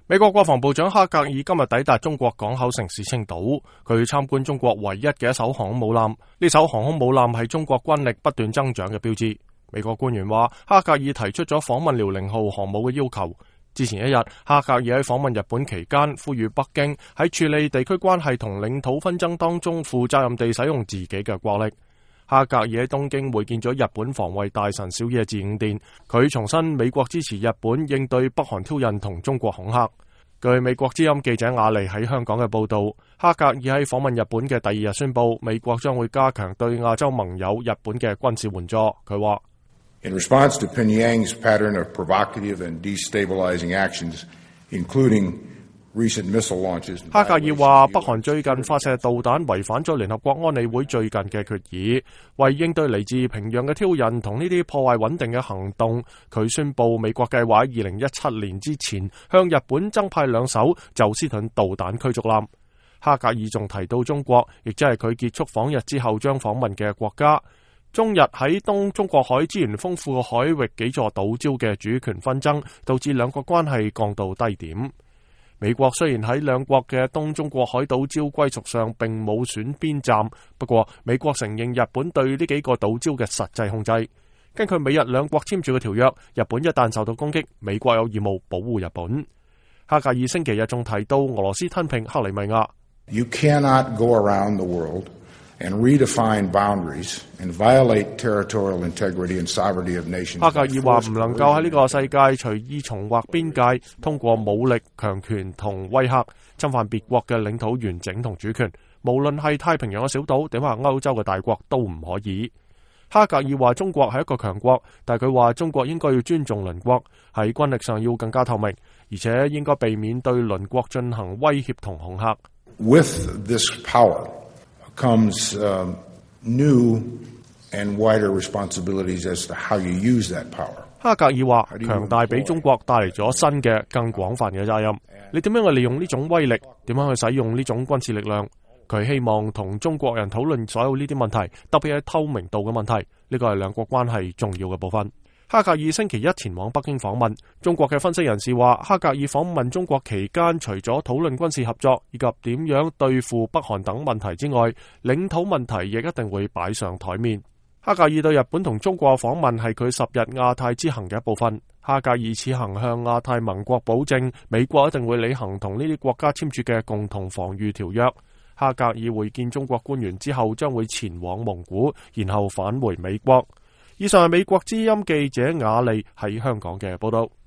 美國國防部長哈格爾今日抵達中國港口城市青島，佢參觀中國唯一嘅一艘航空母艦。呢艘航空母艦係中國軍力不斷增長嘅標誌。美國官員話，哈格爾提出咗訪問遼寧號航母嘅要求。之前一日，哈格爾喺訪問日本期間，呼籲北京喺處理地區關係同領土紛爭當中負責任地使用自己嘅國力。哈格爾喺東京會見咗日本防衛大臣小野寺五殿，佢重申美國支持日本應對北韓挑釁同中國恐嚇。據美國之音記者雅利喺香港嘅報道，哈格爾喺訪問日本嘅第二日宣布，美國將會加強對亞洲盟友日本嘅軍事援助。佢話 ：In response to Pyongyang's pattern of provocative and destabilizing actions, including recent missile launches， 哈格爾話，北韓最近發射導彈違反咗聯合國安理會最近嘅決議，為應對嚟自平壤嘅挑釁同呢啲破壞穩定嘅行動，佢宣布美國計劃喺2017年之前向日本增派2艘宙斯盾導彈驅逐艦。哈格爾仲提到中國，亦即係佢結束訪日之後將訪問嘅國家。中日喺東中國海資源豐富嘅海域幾座島礁嘅主權紛爭，導致兩國關係降到低點。美國雖然喺兩國嘅東中國海島礁歸屬上並冇選邊站，不過美國承認日本對呢幾個島礁嘅實際控制。根據美日兩國簽署嘅條約，日本一旦受到攻擊，美國有義務保護日本。哈格爾星期日仲提到俄羅斯吞併克里米亞。 You cannot go around the world and redefine boundaries and violate territorial integrity and sovereignty of nations。 哈格爾話唔能夠喺呢個世界隨意重劃邊界，通過武力、強權同威嚇侵犯別國嘅領土完整同主權，無論係太平洋嘅小島定係歐洲嘅大國都唔可以。哈格爾話中國係一個強國，但係佢話中國應該要尊重鄰國，喺軍力上要更加透明，而且應該避免對鄰國進行威脅同恐嚇。 With this power comes new and wider responsibilities as to how you use that power。 哈格爾話，強大俾中國帶嚟咗新嘅、更廣泛嘅責任。你點樣去利用呢種威力？點樣去使用呢種軍事力量？佢希望同中國人討論所有呢啲問題，特別係透明度嘅問題。呢個係兩國關係重要嘅部分。哈格爾星期一前往北京訪問。中國嘅分析人士話，哈格爾訪問中國期間，除咗討論軍事合作以及點樣對付北韓等問題之外，領土問題亦一定會擺上台面。哈格爾對日本同中國訪問係佢10日亞太之行嘅一部分。哈格爾此行向亞太盟國保證，美國一定會履行同呢啲國家簽署嘅共同防禦條約。哈格爾會見中國官員之後，將會前往蒙古，然後返回美國。以上係美國之音記者雅利喺香港嘅報道。